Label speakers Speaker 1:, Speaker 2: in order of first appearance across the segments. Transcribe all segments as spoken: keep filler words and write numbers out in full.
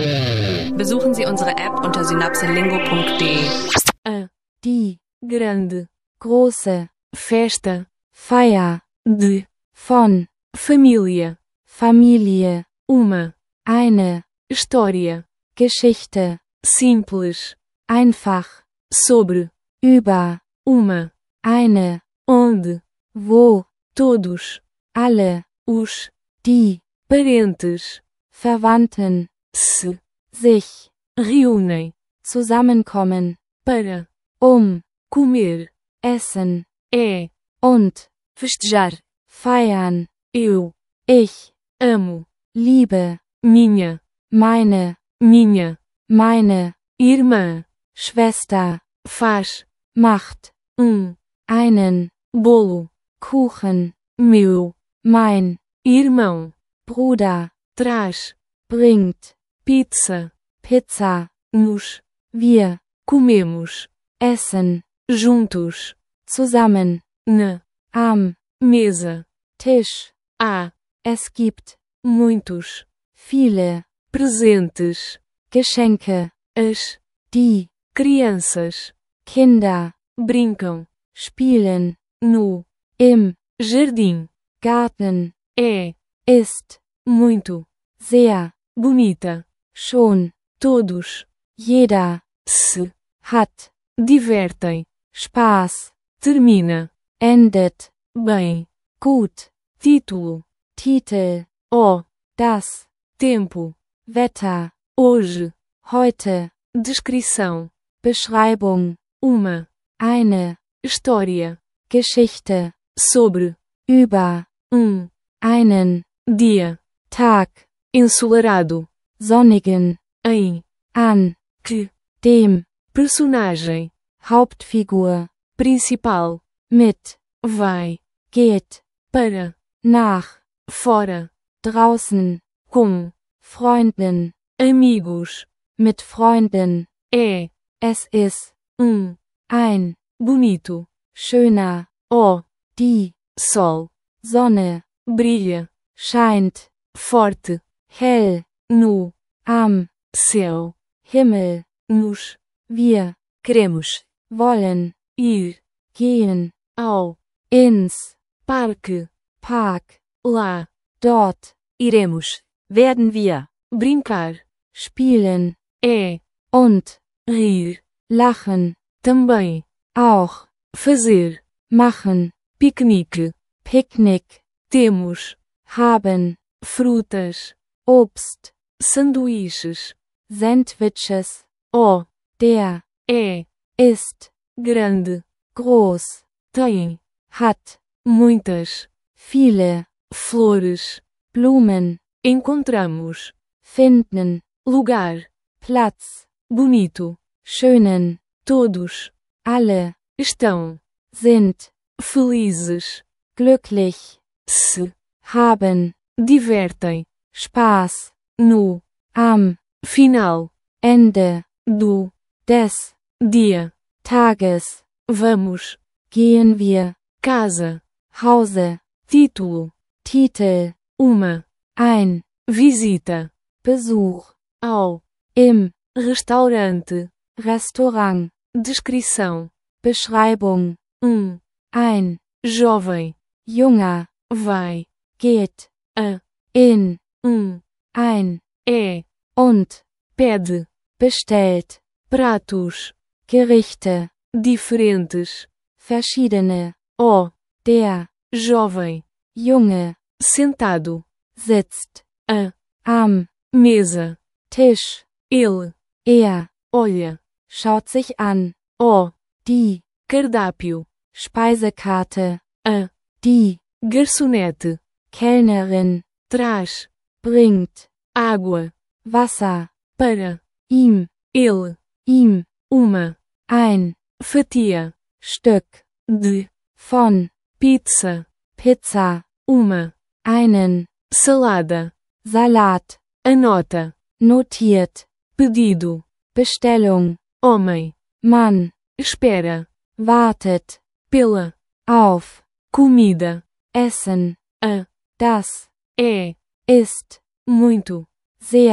Speaker 1: Besuchen Sie unsere App unter synapselingo punkt de.
Speaker 2: A. Die. Grande. Große. Festa. Feier. De. Von. Família. Familie. Uma. Eine. História. Geschichte. Simples. Einfach. Sobre. Über. Uma. Eine. Onde. Wo. Todos. Alle. Os. Die. Parentes. Verwandten. Se. Sich. Reúnem. Zusammenkommen. Para. Um. Comer. Essen. É. Und. Festejar. Feiern. Eu. Ich. Amo. Liebe. Minha. Meine. Minha. Meine. Irmã. Schwester. Faz. Macht. Um. Einen. Bolo. Kuchen. Meu. Mein. Irmão. Bruder. Traz. Bringt. Pizza. Pizza. Nos. Wir. Comemos. Essen. Juntos. Zusammen. Na. Am. Mesa. Tisch. Há. Es gibt. Muitos. Viele. Presentes. Geschenke. As. Die. Crianças. Kinder. Brincam. Spielen. No. Im. Jardim. Garten. É. Ist. Muito. Sehr. Bonita. Schon. Todos. Jeder. Se. Hat. Divertem. Spaß. Termina. Endet. Bem. Gut. Título. Titel. O. Das. Tempo. Wetter. Hoje. Heute. Descrição. Beschreibung. Uma. Eine. História. Geschichte. Sobre. Über. Um. Einen. Dia. Tag. Ensolarado. Sonnigen. Em. An. Que. Dem. Personagem. Hauptfigur. Principal. Mit. Vai. Geht. Para. Nach. Fora. Draußen. Com. Freunden. Amigos. Mit Freunden. É. Es ist. Um. Ein. Bonito. Schöner. O. Die. Sol. Sonne. Brilha. Scheint. Forte. Hell. No. Am. Céu. Himmel. Nos. Wir. Queremos. Wollen. Ir. Gehen. Ao. Ins. Parque. Park. Lá. Dort. Iremos. Werden wir. Brincar. Spielen. É. Und. Rir. Lachen. Também. Auch. Fazer. Machen. Piquenique. Picknick. Temos. Haben. Frutas. Obst. Sanduíches. Sandwiches. O. Der. É. Ist. Grande. Groß. Tem. Hat. Muitas. Viele. Flores. Blumen. Encontramos. Finden. Lugar. Platz. Bonito. Schönen. Todos. Alle. Estão. Sind. Felizes. Glücklich. Se. Haben. Divertem. Spaß. No. Am. Final. Ende. Do. Des. Dia. Tages. Vamos. Gehen wir. Casa. Hause. Título. Titel. Uma. Ein. Visita. Besuch. Ao. Im. Restaurante. Restaurant. Descrição. Beschreibung. Um. Ein. Jovem. Junger. Vai. Geht. A. In. Um. Ein. É. Und. Pede. Bestellt. Pratos. Gerichte. Diferentes. Verschiedene. O. Der. Jovem. Junge. Sentado. Sitzt. A. Am. Mesa. Tisch. Ele. Er. Olha. Schaut sich an. O. Die. Cardápio. Speisekarte. A. Die. Garçonete. Kellnerin. Traz. Bringt. Água. Wasser. Para. Ihm. Ele. Ihm. Uma. Ein. Fatia. Stück. De. Von. Pizza. Pizza. Uma. Einen. Salada. Salat. Anota. Notiert. Pedido. Bestellung. Homem. Mann. Espera. Wartet. Pela. Auf. Comida. Essen. A. Das. É. Ist. Muito. Sehr.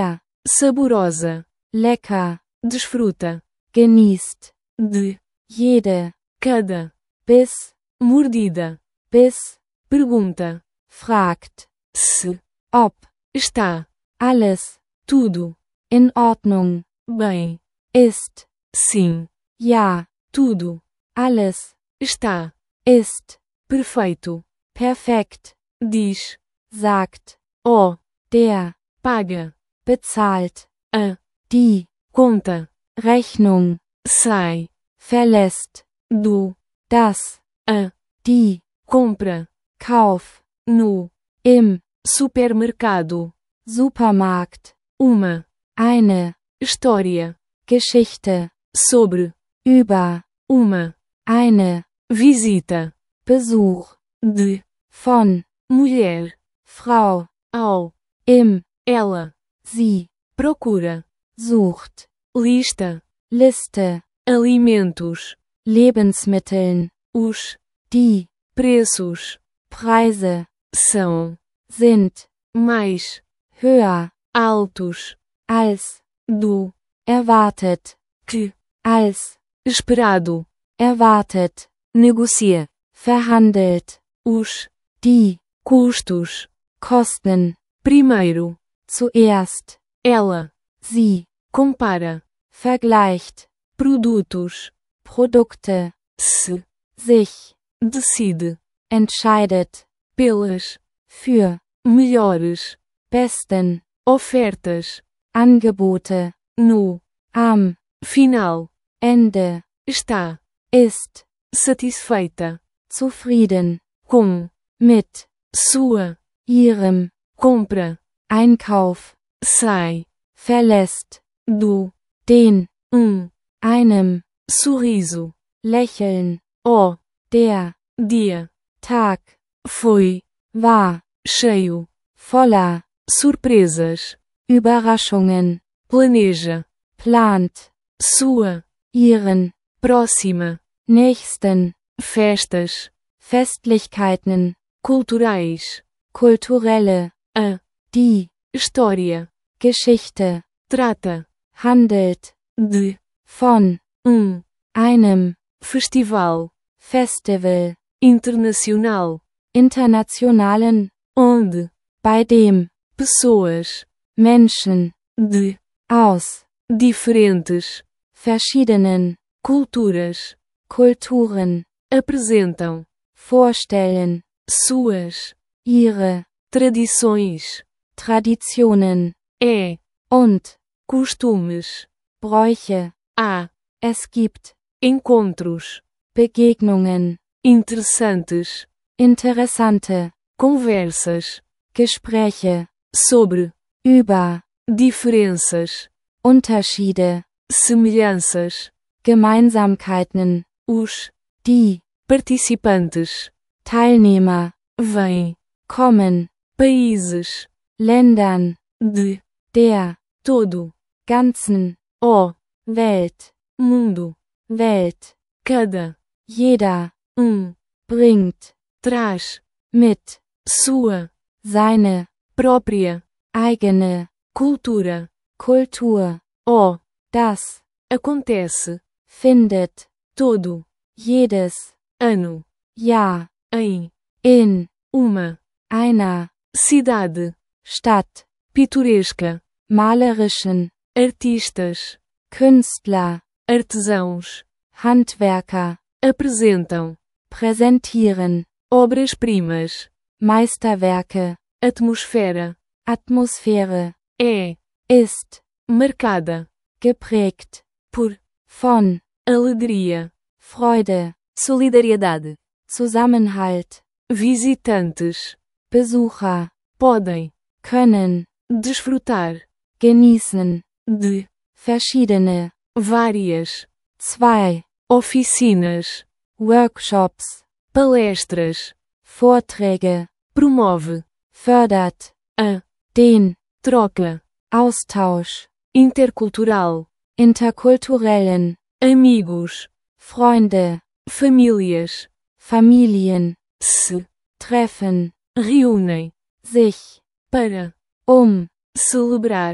Speaker 1: saborosa,
Speaker 2: lecker,
Speaker 1: desfruta,
Speaker 2: genießt,
Speaker 1: de,
Speaker 2: jede,
Speaker 1: cada,
Speaker 2: bis,
Speaker 1: mordida,
Speaker 2: bis,
Speaker 1: pergunta,
Speaker 2: fragt,
Speaker 1: se,
Speaker 2: ob,
Speaker 1: está,
Speaker 2: alles,
Speaker 1: tudo,
Speaker 2: in Ordnung,
Speaker 1: bem,
Speaker 2: ist,
Speaker 1: sim,
Speaker 2: ja,
Speaker 1: tudo,
Speaker 2: alles,
Speaker 1: está,
Speaker 2: ist,
Speaker 1: perfeito,
Speaker 2: perfekt,
Speaker 1: diz,
Speaker 2: sagt,
Speaker 1: ó,
Speaker 2: der,
Speaker 1: paga,
Speaker 2: bezahlt,
Speaker 1: a,
Speaker 2: die,
Speaker 1: conta,
Speaker 2: Rechnung,
Speaker 1: sai,
Speaker 2: verlässt,
Speaker 1: do,
Speaker 2: das,
Speaker 1: a,
Speaker 2: die,
Speaker 1: compra,
Speaker 2: Kauf,
Speaker 1: no,
Speaker 2: im,
Speaker 1: supermercado,
Speaker 2: Supermarkt,
Speaker 1: uma,
Speaker 2: eine,
Speaker 1: história,
Speaker 2: Geschichte,
Speaker 1: sobre,
Speaker 2: über,
Speaker 1: uma,
Speaker 2: eine,
Speaker 1: visita,
Speaker 2: Besuch,
Speaker 1: de,
Speaker 2: von,
Speaker 1: mulher,
Speaker 2: Frau,
Speaker 1: ao,
Speaker 2: im,
Speaker 1: ela,
Speaker 2: sie,
Speaker 1: procura,
Speaker 2: sucht,
Speaker 1: lista,
Speaker 2: Liste,
Speaker 1: alimentos,
Speaker 2: Lebensmitteln,
Speaker 1: os,
Speaker 2: die,
Speaker 1: preços,
Speaker 2: Preise,
Speaker 1: são,
Speaker 2: sind,
Speaker 1: mais,
Speaker 2: höher,
Speaker 1: altos,
Speaker 2: als,
Speaker 1: do,
Speaker 2: erwartet,
Speaker 1: que,
Speaker 2: als,
Speaker 1: esperado,
Speaker 2: erwartet,
Speaker 1: negocia,
Speaker 2: verhandelt,
Speaker 1: os,
Speaker 2: die,
Speaker 1: custos,
Speaker 2: Kosten,
Speaker 1: primeiro,
Speaker 2: zuerst,
Speaker 1: ela,
Speaker 2: sie,
Speaker 1: compara,
Speaker 2: vergleicht,
Speaker 1: produtos,
Speaker 2: Produkte,
Speaker 1: se,
Speaker 2: sich,
Speaker 1: decide,
Speaker 2: entscheidet,
Speaker 1: pelas,
Speaker 2: für,
Speaker 1: melhores,
Speaker 2: besten,
Speaker 1: ofertas,
Speaker 2: Angebote,
Speaker 1: no,
Speaker 2: am,
Speaker 1: final,
Speaker 2: Ende,
Speaker 1: está,
Speaker 2: ist,
Speaker 1: satisfeita,
Speaker 2: zufrieden,
Speaker 1: com,
Speaker 2: mit,
Speaker 1: sua,
Speaker 2: ihrem,
Speaker 1: compra,
Speaker 2: Einkauf,
Speaker 1: sai,
Speaker 2: verlässt,
Speaker 1: do,
Speaker 2: den,
Speaker 1: um,
Speaker 2: einem,
Speaker 1: sorriso,
Speaker 2: Lächeln,
Speaker 1: ó,
Speaker 2: der,
Speaker 1: dia,
Speaker 2: Tag,
Speaker 1: foi,
Speaker 2: war,
Speaker 1: cheio,
Speaker 2: voller,
Speaker 1: surpresas,
Speaker 2: Überraschungen,
Speaker 1: planeja,
Speaker 2: plant,
Speaker 1: sua,
Speaker 2: ihren,
Speaker 1: próxima,
Speaker 2: nächsten,
Speaker 1: festas,
Speaker 2: Festlichkeiten,
Speaker 1: culturais,
Speaker 2: kulturelle,
Speaker 1: a,
Speaker 2: die,
Speaker 1: história,
Speaker 2: Geschichte,
Speaker 1: trata,
Speaker 2: handelt,
Speaker 1: de,
Speaker 2: von,
Speaker 1: um,
Speaker 2: einem,
Speaker 1: festival,
Speaker 2: Festival,
Speaker 1: internacional,
Speaker 2: internationalen,
Speaker 1: onde,
Speaker 2: bei dem,
Speaker 1: pessoas,
Speaker 2: Menschen,
Speaker 1: de,
Speaker 2: aus,
Speaker 1: diferentes,
Speaker 2: verschiedenen,
Speaker 1: culturas,
Speaker 2: Kulturen,
Speaker 1: apresentam,
Speaker 2: vorstellen,
Speaker 1: suas,
Speaker 2: ihre,
Speaker 1: tradições,
Speaker 2: Traditionen,
Speaker 1: é,
Speaker 2: und,
Speaker 1: costumes,
Speaker 2: Bräuche,
Speaker 1: há,
Speaker 2: es gibt,
Speaker 1: encontros,
Speaker 2: Begegnungen,
Speaker 1: interessantes,
Speaker 2: interessante,
Speaker 1: conversas,
Speaker 2: Gespräche,
Speaker 1: sobre,
Speaker 2: über,
Speaker 1: diferenças,
Speaker 2: Unterschiede,
Speaker 1: semelhanças,
Speaker 2: Gemeinsamkeiten,
Speaker 1: os,
Speaker 2: die,
Speaker 1: participantes,
Speaker 2: Teilnehmer,
Speaker 1: vêm,
Speaker 2: kommen,
Speaker 1: países,
Speaker 2: Ländern,
Speaker 1: de,
Speaker 2: der,
Speaker 1: todo,
Speaker 2: ganzen,
Speaker 1: ó,
Speaker 2: Welt,
Speaker 1: mundo,
Speaker 2: Welt,
Speaker 1: cada,
Speaker 2: jeder,
Speaker 1: um,
Speaker 2: bringt,
Speaker 1: traz,
Speaker 2: mit,
Speaker 1: sua,
Speaker 2: seine,
Speaker 1: própria,
Speaker 2: eigene,
Speaker 1: cultura,
Speaker 2: Kultur,
Speaker 1: ó,
Speaker 2: das,
Speaker 1: acontece,
Speaker 2: findet,
Speaker 1: todo,
Speaker 2: jedes,
Speaker 1: ano,
Speaker 2: Jahr,
Speaker 1: em,
Speaker 2: in,
Speaker 1: uma,
Speaker 2: einer,
Speaker 1: cidade,
Speaker 2: Stadt,
Speaker 1: pitoresca,
Speaker 2: malerischen,
Speaker 1: artistas,
Speaker 2: Künstler,
Speaker 1: artesãos,
Speaker 2: Handwerker,
Speaker 1: apresentam,
Speaker 2: präsentieren,
Speaker 1: obras-primas,
Speaker 2: Meisterwerke,
Speaker 1: atmosfera,
Speaker 2: Atmosphäre,
Speaker 1: é,
Speaker 2: ist,
Speaker 1: marcada,
Speaker 2: geprägt,
Speaker 1: por,
Speaker 2: von,
Speaker 1: alegria,
Speaker 2: Freude,
Speaker 1: solidariedade,
Speaker 2: Zusammenhalt,
Speaker 1: visitantes,
Speaker 2: Besucher,
Speaker 1: podem,
Speaker 2: können,
Speaker 1: desfrutar,
Speaker 2: genießen,
Speaker 1: de,
Speaker 2: verschiedene,
Speaker 1: várias,
Speaker 2: zwei,
Speaker 1: oficinas,
Speaker 2: Workshops,
Speaker 1: palestras,
Speaker 2: Vorträge,
Speaker 1: promove,
Speaker 2: fördert,
Speaker 1: a,
Speaker 2: den,
Speaker 1: troca,
Speaker 2: Austausch,
Speaker 1: intercultural,
Speaker 2: interkulturellen,
Speaker 1: amigos,
Speaker 2: Freunde,
Speaker 1: famílias,
Speaker 2: Familien,
Speaker 1: se,
Speaker 2: treffen,
Speaker 1: reúnem,
Speaker 2: sich,
Speaker 1: para,
Speaker 2: um,
Speaker 1: celebrar,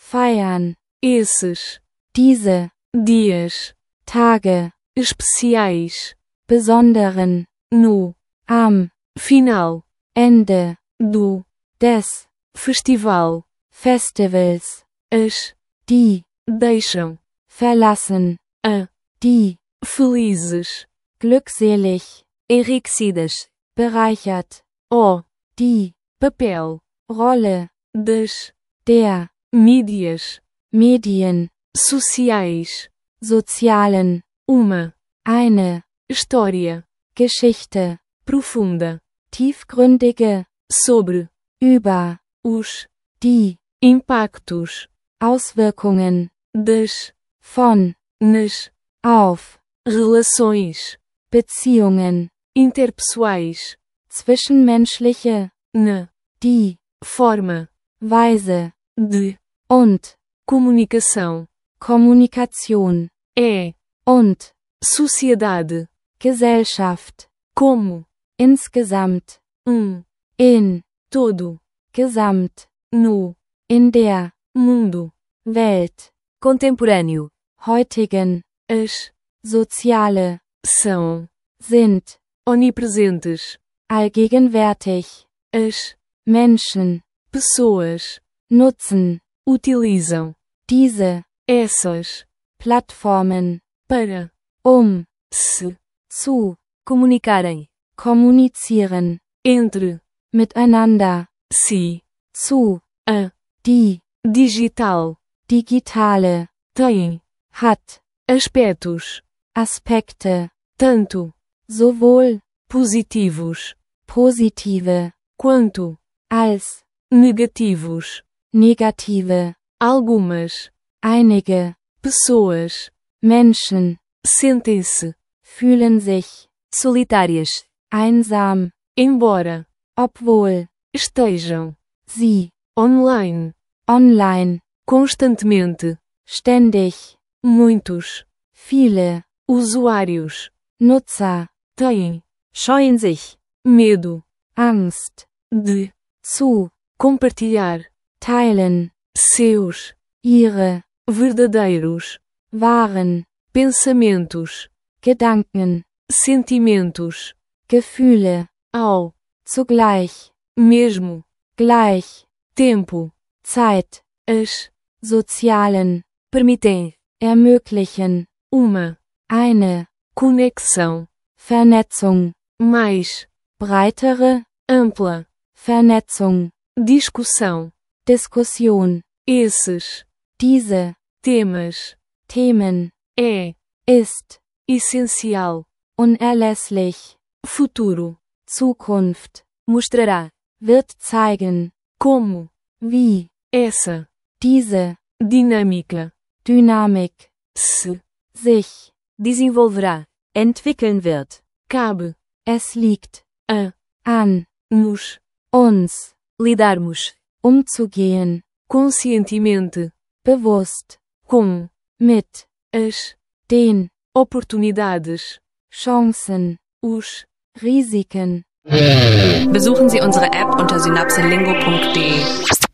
Speaker 2: feiern,
Speaker 1: esses,
Speaker 2: diese,
Speaker 1: dias,
Speaker 2: Tage,
Speaker 1: especiais,
Speaker 2: besonderen,
Speaker 1: no,
Speaker 2: am,
Speaker 1: final,
Speaker 2: Ende,
Speaker 1: do,
Speaker 2: des,
Speaker 1: festival,
Speaker 2: Festivals,
Speaker 1: as,
Speaker 2: die,
Speaker 1: deixam,
Speaker 2: verlassen,
Speaker 1: a,
Speaker 2: die,
Speaker 1: felizes,
Speaker 2: glückselig,
Speaker 1: enriquecidas,
Speaker 2: bereichert,
Speaker 1: o,
Speaker 2: die,
Speaker 1: papel,
Speaker 2: Rolle,
Speaker 1: das,
Speaker 2: der,
Speaker 1: mídias,
Speaker 2: Medien,
Speaker 1: sociais,
Speaker 2: sozialen,
Speaker 1: uma,
Speaker 2: eine,
Speaker 1: história,
Speaker 2: Geschichte,
Speaker 1: profunda,
Speaker 2: tiefgründige,
Speaker 1: sobre,
Speaker 2: über,
Speaker 1: os,
Speaker 2: die,
Speaker 1: impactos,
Speaker 2: Auswirkungen,
Speaker 1: das,
Speaker 2: von,
Speaker 1: nas,
Speaker 2: auf,
Speaker 1: relações,
Speaker 2: Beziehungen,
Speaker 1: interpessoais,
Speaker 2: zwischenmenschliche,
Speaker 1: na,
Speaker 2: die,
Speaker 1: forma,
Speaker 2: Weise,
Speaker 1: de,
Speaker 2: und,
Speaker 1: comunicação,
Speaker 2: Kommunikation,
Speaker 1: é,
Speaker 2: und,
Speaker 1: sociedade,
Speaker 2: Gesellschaft,
Speaker 1: como,
Speaker 2: insgesamt,
Speaker 1: um,
Speaker 2: in,
Speaker 1: todo,
Speaker 2: gesamt,
Speaker 1: no,
Speaker 2: in der,
Speaker 1: mundo,
Speaker 2: Welt,
Speaker 1: contemporâneo,
Speaker 2: heutigen,
Speaker 1: as,
Speaker 2: soziale,
Speaker 1: são,
Speaker 2: sind,
Speaker 1: onipresentes,
Speaker 2: allgegenwärtig,
Speaker 1: as,
Speaker 2: Menschen,
Speaker 1: pessoas,
Speaker 2: nutzen,
Speaker 1: utilizam,
Speaker 2: diese,
Speaker 1: essas,
Speaker 2: Plattformen,
Speaker 1: para,
Speaker 2: um,
Speaker 1: se,
Speaker 2: zu,
Speaker 1: comunicarem,
Speaker 2: kommunizieren,
Speaker 1: entre,
Speaker 2: miteinander,
Speaker 1: si,
Speaker 2: zu,
Speaker 1: a,
Speaker 2: die,
Speaker 1: digital,
Speaker 2: digitale,
Speaker 1: têm,
Speaker 2: hat,
Speaker 1: aspectos,
Speaker 2: Aspekte,
Speaker 1: tanto,
Speaker 2: sowohl,
Speaker 1: positivos,
Speaker 2: positive,
Speaker 1: quanto,
Speaker 2: als,
Speaker 1: negativos,
Speaker 2: negative,
Speaker 1: algumas,
Speaker 2: einige,
Speaker 1: pessoas,
Speaker 2: Menschen,
Speaker 1: sentem-se,
Speaker 2: fühlen sich,
Speaker 1: solitárias,
Speaker 2: einsam,
Speaker 1: embora,
Speaker 2: obwohl,
Speaker 1: estejam,
Speaker 2: sie,
Speaker 1: online,
Speaker 2: online,
Speaker 1: constantemente,
Speaker 2: ständig,
Speaker 1: muitos,
Speaker 2: viele,
Speaker 1: usuários,
Speaker 2: Nutzer,
Speaker 1: têm,
Speaker 2: scheuen sich,
Speaker 1: medo,
Speaker 2: Angst,
Speaker 1: de,
Speaker 2: zu,
Speaker 1: compartilhar,
Speaker 2: teilen,
Speaker 1: seus,
Speaker 2: ihre,
Speaker 1: verdadeiros,
Speaker 2: wahren,
Speaker 1: pensamentos,
Speaker 2: Gedanken,
Speaker 1: sentimentos,
Speaker 2: Gefühle,
Speaker 1: ao,
Speaker 2: zugleich,
Speaker 1: mesmo,
Speaker 2: gleich,
Speaker 1: tempo,
Speaker 2: Zeit,
Speaker 1: as,
Speaker 2: sozialen,
Speaker 1: permitem,
Speaker 2: ermöglichen,
Speaker 1: uma,
Speaker 2: eine,
Speaker 1: conexão,
Speaker 2: Vernetzung,
Speaker 1: mais,
Speaker 2: breitere,
Speaker 1: ampla,
Speaker 2: Vernetzung,
Speaker 1: discussão,
Speaker 2: Diskussion,
Speaker 1: esses,
Speaker 2: diese,
Speaker 1: temas,
Speaker 2: Themen,
Speaker 1: é,
Speaker 2: ist,
Speaker 1: essencial,
Speaker 2: unerlässlich,
Speaker 1: futuro,
Speaker 2: Zukunft,
Speaker 1: mostrará,
Speaker 2: wird zeigen,
Speaker 1: como,
Speaker 2: wie,
Speaker 1: essa,
Speaker 2: diese,
Speaker 1: dinâmica,
Speaker 2: Dynamik,
Speaker 1: se,
Speaker 2: sich,
Speaker 1: desenvolverá, entwickeln wird, cabe,
Speaker 2: es liegt,
Speaker 1: a,
Speaker 2: an,
Speaker 1: nos,
Speaker 2: uns,
Speaker 1: lidarmos,
Speaker 2: umzugehen,
Speaker 1: conscientemente,
Speaker 2: bewusst,
Speaker 1: com,
Speaker 2: mit,
Speaker 1: as,
Speaker 2: den,
Speaker 1: oportunidades,
Speaker 2: Chancen,
Speaker 1: os,
Speaker 2: Risiken.
Speaker 3: Besuchen Sie unsere App unter synapselingo punkt de.